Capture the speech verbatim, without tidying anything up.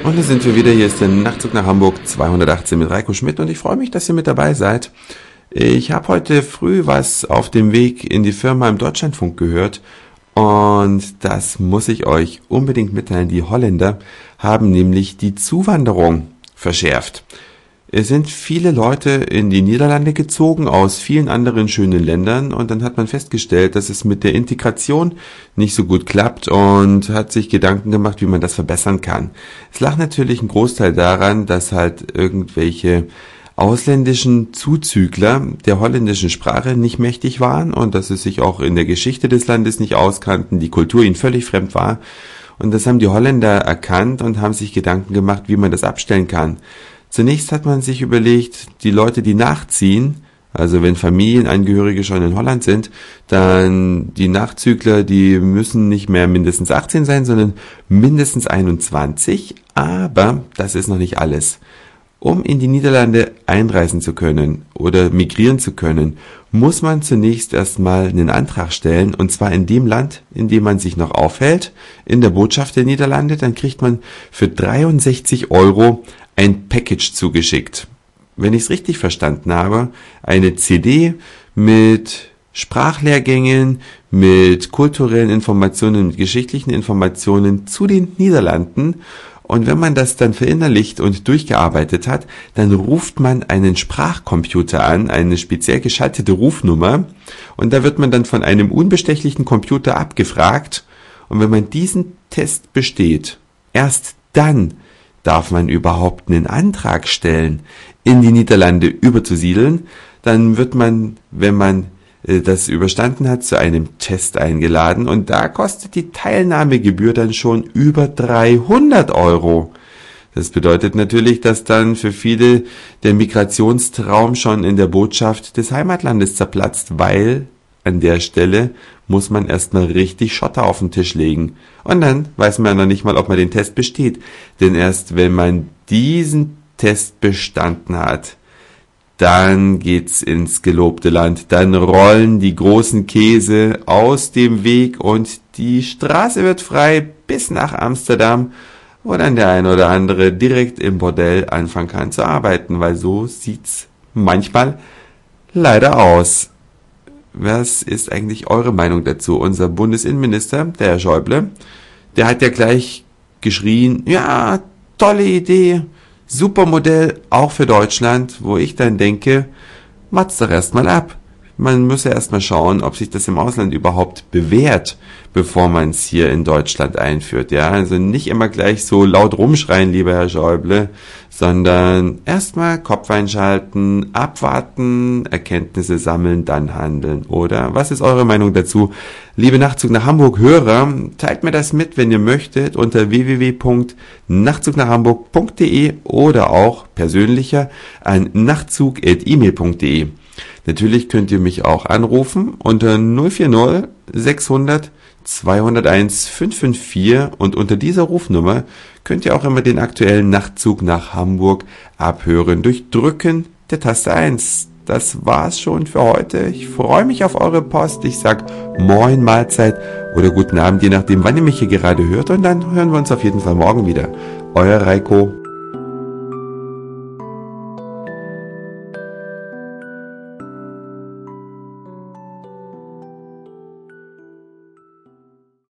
Und da sind wir wieder. Hier ist der Nachtzug nach Hamburg zweihundertachtzehn mit Reiko Schmidt und ich freue mich, dass ihr mit dabei seid. Ich habe heute früh was auf dem Weg in die Firma im Deutschlandfunk gehört und das muss ich euch unbedingt mitteilen. Die Holländer haben nämlich die Zuwanderung verschärft. Es sind viele Leute in die Niederlande gezogen aus vielen anderen schönen Ländern und dann hat man festgestellt, dass es mit der Integration nicht so gut klappt und hat sich Gedanken gemacht, wie man das verbessern kann. Es lag natürlich ein Großteil daran, dass halt irgendwelche ausländischen Zuzügler der holländischen Sprache nicht mächtig waren und dass sie sich auch in der Geschichte des Landes nicht auskannten, die Kultur ihnen völlig fremd war. Und das haben die Holländer erkannt und haben sich Gedanken gemacht, wie man das abstellen kann. Zunächst hat man sich überlegt, die Leute, die nachziehen, also wenn Familienangehörige schon in Holland sind, dann die Nachzügler, die müssen nicht mehr mindestens achtzehn sein, sondern mindestens einundzwanzig. Aber das ist noch nicht alles. Um in die Niederlande einreisen zu können oder migrieren zu können, muss man zunächst erstmal einen Antrag stellen, und zwar in dem Land, in dem man sich noch aufhält, in der Botschaft der Niederlande. Dann kriegt man für dreiundsechzig Euro ein Package zugeschickt. Wenn ich es richtig verstanden habe, eine C D mit Sprachlehrgängen, mit kulturellen Informationen, mit geschichtlichen Informationen zu den Niederlanden. Und wenn man das dann verinnerlicht und durchgearbeitet hat, dann ruft man einen Sprachcomputer an, eine speziell geschaltete Rufnummer. Und da wird man dann von einem unbestechlichen Computer abgefragt. Und wenn man diesen Test besteht, erst dann darf man überhaupt einen Antrag stellen, in die Niederlande überzusiedeln. Dann wird man, wenn man äh, das überstanden hat, zu einem Test eingeladen und da kostet die Teilnahmegebühr dann schon über dreihundert Euro. Das bedeutet natürlich, dass dann für viele der Migrationstraum schon in der Botschaft des Heimatlandes zerplatzt, weil an der Stelle muss man erstmal richtig Schotter auf den Tisch legen. Und dann weiß man noch nicht mal, ob man den Test besteht. Denn erst wenn man diesen Test bestanden hat, dann geht's ins gelobte Land. Dann rollen die großen Käse aus dem Weg und die Straße wird frei bis nach Amsterdam, wo dann der ein oder andere direkt im Bordell anfangen kann zu arbeiten, weil so sieht's manchmal leider aus. Was ist eigentlich eure Meinung dazu? Unser Bundesinnenminister, der Herr Schäuble, der hat ja gleich geschrien, ja, tolle Idee, super Modell, auch für Deutschland, wo ich dann denke, macht's doch erstmal ab. Man muss ja erstmal schauen, ob sich das im Ausland überhaupt bewährt, bevor man es hier in Deutschland einführt. Ja, also nicht immer gleich so laut rumschreien, lieber Herr Schäuble, sondern erstmal Kopf einschalten, abwarten, Erkenntnisse sammeln, dann handeln. Oder was ist eure Meinung dazu? Liebe Nachtzug nach Hamburg Hörer, teilt mir das mit, wenn ihr möchtet, unter w w w punkt nachtzug nach hamburg punkt d e oder auch persönlicher an nachtzug at e mail punkt d e. Natürlich könnt ihr mich auch anrufen unter null vier null sechshundert zweihunderteins fünf fünf vier und unter dieser Rufnummer könnt ihr auch immer den aktuellen Nachtzug nach Hamburg abhören durch Drücken der Taste eins. Das war's schon für heute. Ich freue mich auf eure Post. Ich sag Moin, Mahlzeit oder guten Abend, je nachdem, wann ihr mich hier gerade hört. Und dann hören wir uns auf jeden Fall morgen wieder. Euer Reiko.